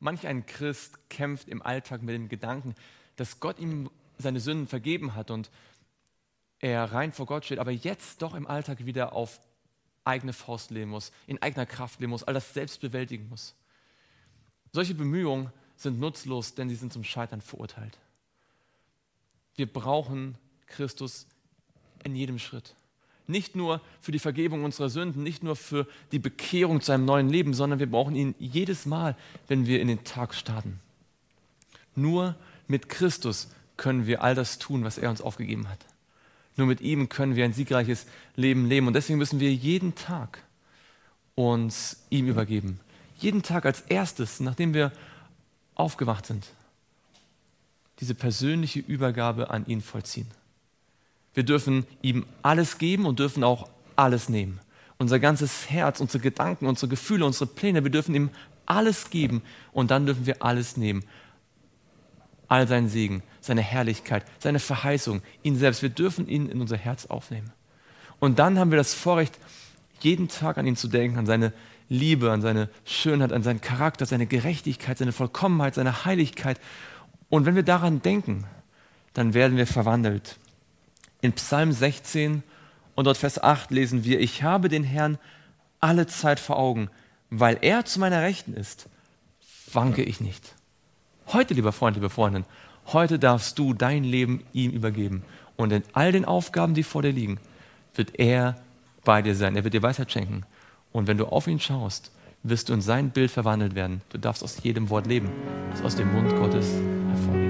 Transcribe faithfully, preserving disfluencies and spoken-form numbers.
Manch ein Christ kämpft im Alltag mit dem Gedanken, dass Gott ihm seine Sünden vergeben hat und er rein vor Gott steht, aber jetzt doch im Alltag wieder auf eigene Faust leben muss, in eigener Kraft leben muss, all das selbst bewältigen muss. Solche Bemühungen sind nutzlos, denn sie sind zum Scheitern verurteilt. Wir brauchen Christus in jedem Schritt. Nicht nur für die Vergebung unserer Sünden, nicht nur für die Bekehrung zu einem neuen Leben, sondern wir brauchen ihn jedes Mal, wenn wir in den Tag starten. Nur mit Christus können wir all das tun, was er uns aufgegeben hat. Nur mit ihm können wir ein siegreiches Leben leben. Und deswegen müssen wir jeden Tag uns ihm übergeben. Jeden Tag als erstes, nachdem wir aufgewacht sind, diese persönliche Übergabe an ihn vollziehen. Wir dürfen ihm alles geben und dürfen auch alles nehmen. Unser ganzes Herz, unsere Gedanken, unsere Gefühle, unsere Pläne, wir dürfen ihm alles geben und dann dürfen wir alles nehmen. All seinen Segen, seine Herrlichkeit, seine Verheißung, ihn selbst. Wir dürfen ihn in unser Herz aufnehmen. Und dann haben wir das Vorrecht, jeden Tag an ihn zu denken, an seine Liebe, an seine Schönheit, an seinen Charakter, seine Gerechtigkeit, seine Vollkommenheit, seine Heiligkeit. Und wenn wir daran denken, dann werden wir verwandelt. In Psalm sechzehn und dort Vers acht lesen wir, ich habe den Herrn alle Zeit vor Augen, weil er zu meiner Rechten ist, wanke ich nicht. Heute, lieber Freund, liebe Freundin, heute darfst du dein Leben ihm übergeben. Und in all den Aufgaben, die vor dir liegen, wird er bei dir sein. Er wird dir Weisheit schenken. Und wenn du auf ihn schaust, wirst du in sein Bild verwandelt werden. Du darfst aus jedem Wort leben, das aus dem Mund Gottes hervorgeht.